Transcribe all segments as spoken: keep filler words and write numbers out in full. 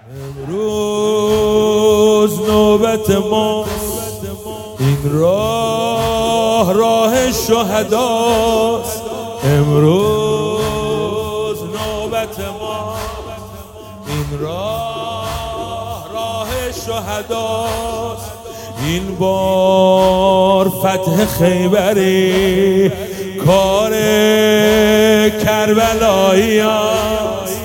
امروز نوبت ماست، این راه راه شهداست. امروز نوبت ماست، این راه راه شهداست. این بار فتح خیبری کار کربلایی است.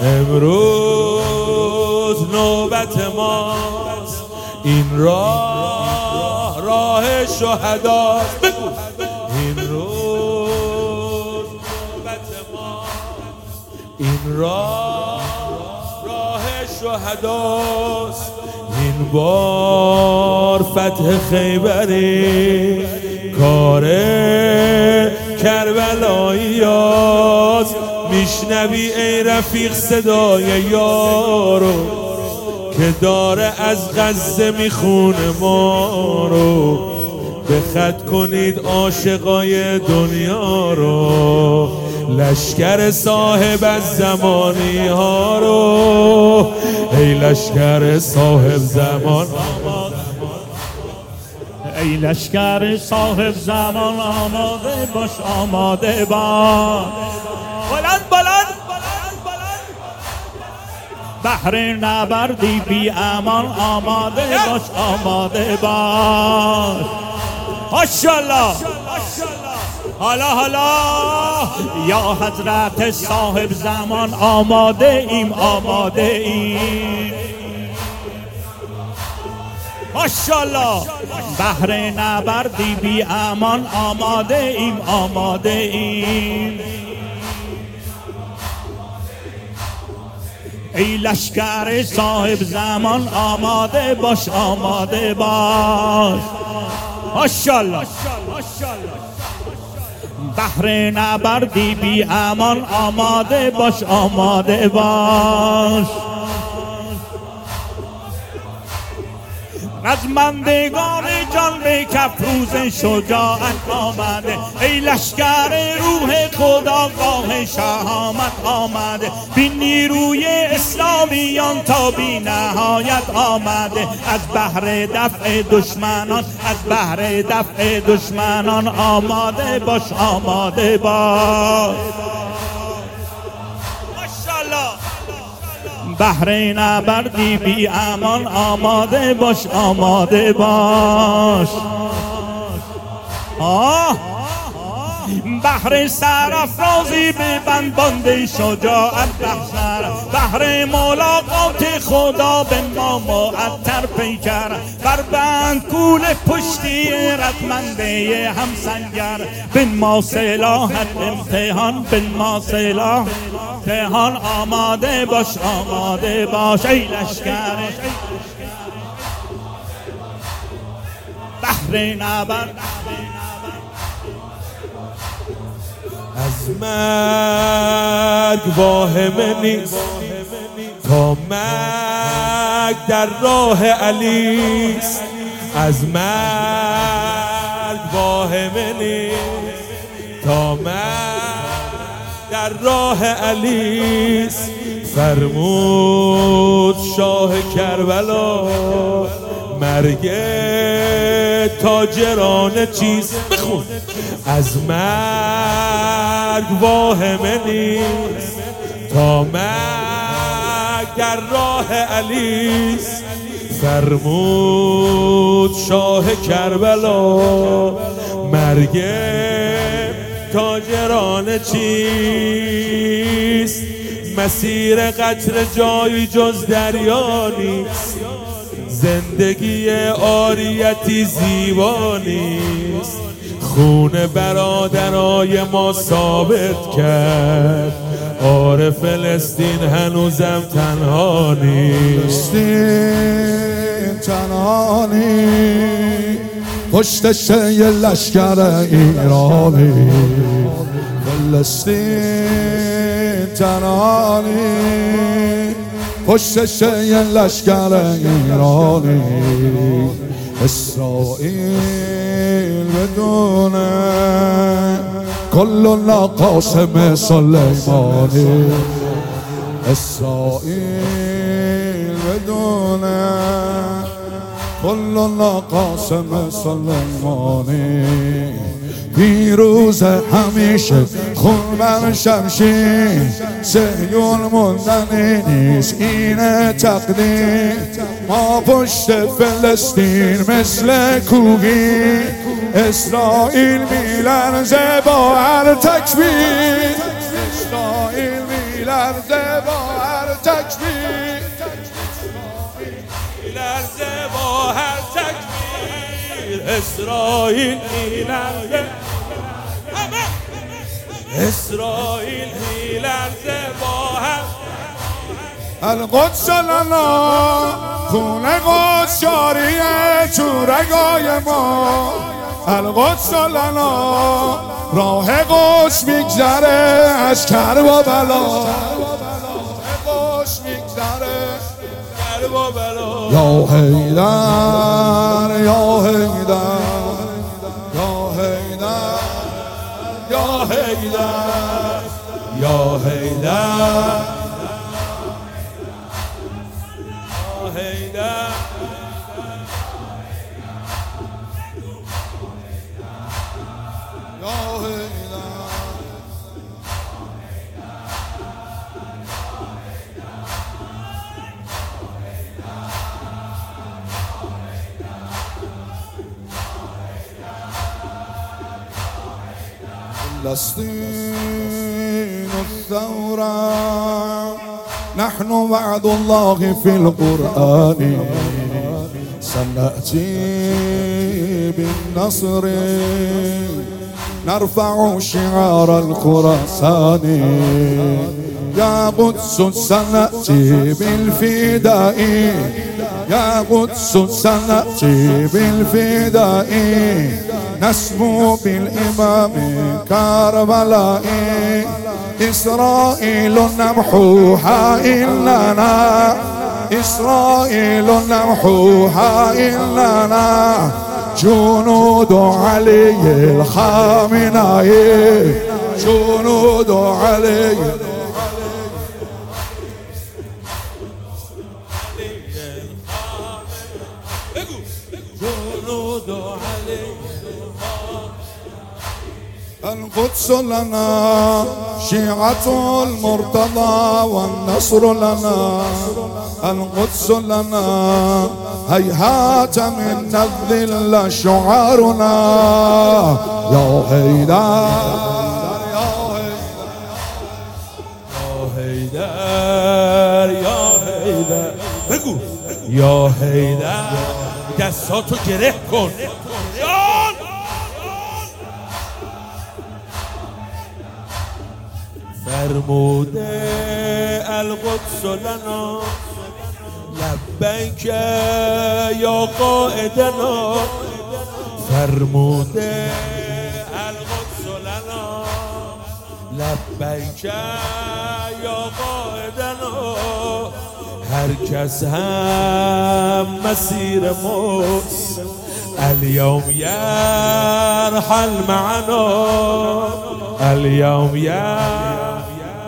امروز نوبت ماست، این راه راه شهداست. این روز نوبت ماست، این راه راه شهداست. این بار فتح خیبری کار کربلایی است. میشنوی ای رفیق صدای یارو که داره از غزه میخونه ما رو. به خط کنید عاشقای دنیا رو، لشکر صاحب از زمانی ها رو. ای لشکر صاحب زمان، ای لشکر صاحب زمان آماده باش، آماده باش. بلند بلند بحر نبردی بی امان، آماده باش، آماده باش. ماشاءالله. حالا حالا یا حضرت صاحب زمان آماده ایم، آماده ایم. ماشاءالله. بحر نبردی بی امان، آماده ایم، آماده ایم. ای لشکر صاحب زمان آماده باش، آماده باش. ماشاءالله. بحر نبردی بی امان، آماده باش، آماده باش. رزمندگان جان به کفروز شجاعت آمده. ای لشکر روح خداگاه شهامت آمده. بی نیروی اسلامیان تا بی نهایت آمده. از بحر دفع دشمنان، از بحر دفع دشمنان آماده باش، آماده باش. بحر نبردی بی امان، آماده باش، آماده باش. آه بحر سرافرازی به بند بانده شجاعت بخشر. بحر ملاقات خدا به ما معطر پیکر. بر بند کول پشتی رتمنده همسنگر. بن ما سلاحت امتحان، بن ما سلاح امتحان. آماده باش، آماده باش. ای لشکر بحر نبرد از مرگ واهمه نیست تا مرگ در راه علیست. از مرگ واهمه نیست تا مرگ در راه علیست. فرمود شاه کربلا مرگ تاجران چیست. بخون. از مرگ واهمه نیست تا مرگ در راه علیست. فرمود شاه کربلا مرگ تاجران چیست. مسیر قطر جایی جز دریا نیست. زندگی عاریتی زیبا نیست. خون برادرای ما ثابت کرد آره فلسطین هنوزم تنها نیست. تنها نیست پشتش یه لشکر ایرانی. فلسطین تنها نیست پشتش یه لشکر ایرانی. اسرائیل بدونه کل قاسم سلیمانی. اسرائیل بدونه کل الله قاسم سلیمانی پیروز همیشه خون بر شمشیر صهیون موندنی نیست اینه تقدیر ما پشت فلسطین مثل کوهی اسرائیل میلرزه با هر تکبیر اسرائیل میلرزه با هر تکبیر میلرزه با هر تکبیر اسرائیل میلرزه اسرائیل میلرزه با هر القدس لنا خون قدس جاریه تو رگای ما القدس لنا راه قدس میگذره از کرب و بلا راه قدس میگذره کرب و بلا یا حیدر یا حیدر یا حیدر یا حیدر یا حیدر حیدر یا حیدر فلسطين الثورة نحن وعد الله في القرآن سنأتي بالنصر نرفع شعار الخراسان يا قدس سنأتي بالفداء يا قدس سنأتي بالفداء نسمو بالإمام كربلاء إسرائيل نمحوها إننا إسرائيل نمحوها إننا جنود علي الخامنئي جنود علي جنود علي القدس لنا شيعة المرتضى والنصر لنا القدس لنا هيهات من نذل شعارنا يا حيدر یا حیدر یا حیدر بگو یا حیدر دستاتو گره کن جان فرموده القدس لنا لبیک یا قائدنا فرموده القدس لنا لبیک یا قائدنا هر کس هم مسیر ماست اليوم يرحل معنا اليوم يرحل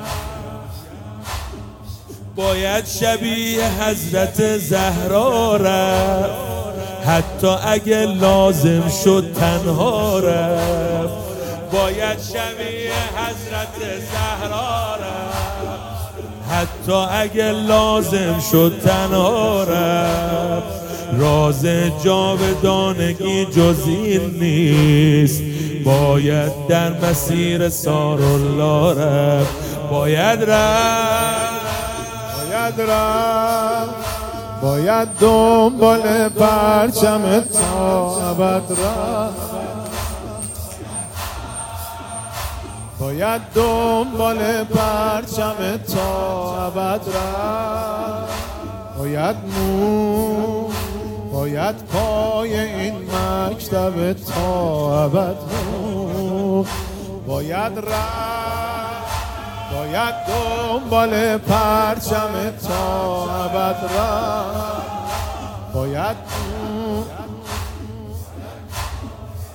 باید شبیه حضرت زهرا رفت حتی اگه لازم شد تنها رفت باید شبیه حضرت زهرا رفت حتی اگه لازم شد تنها رفت راز جاودانگی جز این نیست باید در مسیر سارالله رفت باید رفت باید رفت باید دنبال پرچم تا ابد رفت باید دنبال پرچم تا ابد رفت باید مو باید پای این مکتب تا ابد مو باید رفت باید دنبال پرچم تا ابد رفت باید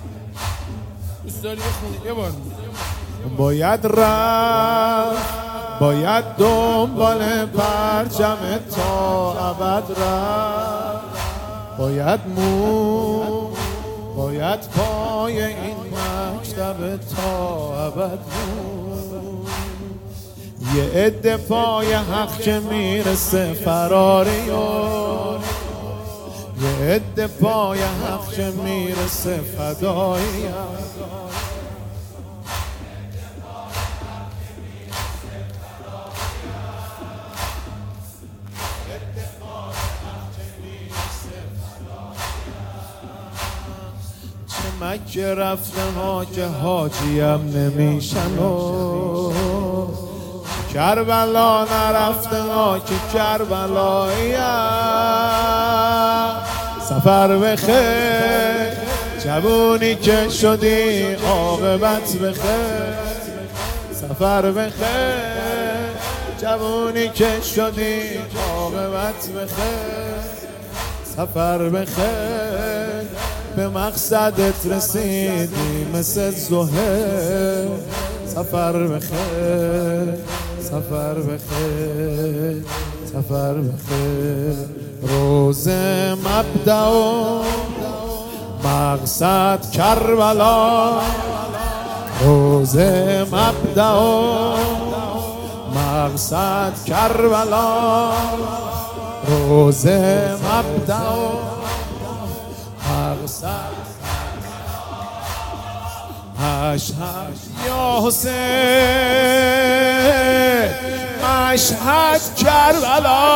باید رفت باید دنبال پرچم تا ابد رفت، باید مون، باید پای این مکتب تا ابد مون. یه عده پای حق که میرسه فراری و یه عده پای حق که میرسه فدایی. مکه رفتم ها که حاجیم نمیشن و کربلا نرفتم ها که کربلاییم. سفر بخیر جوونی که شدی عاقبت بخیر. سفر بخیر جوونی که شدی عاقبت بخیر. سفر بخیر به مقصدت رسیدی مثل زهر. سفر بخیر سفر بخیر سفر بخیر. روز مبدأ و مقصد کربلا، روز مبدأ و مقصد کربلا، روز مبدأ و مقصد مشهد یا حسین، مشهد کربلا،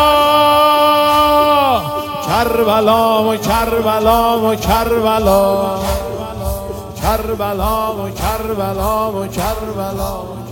کربلا و کربلا و کربلا، کربلا و کربلا و کربلا.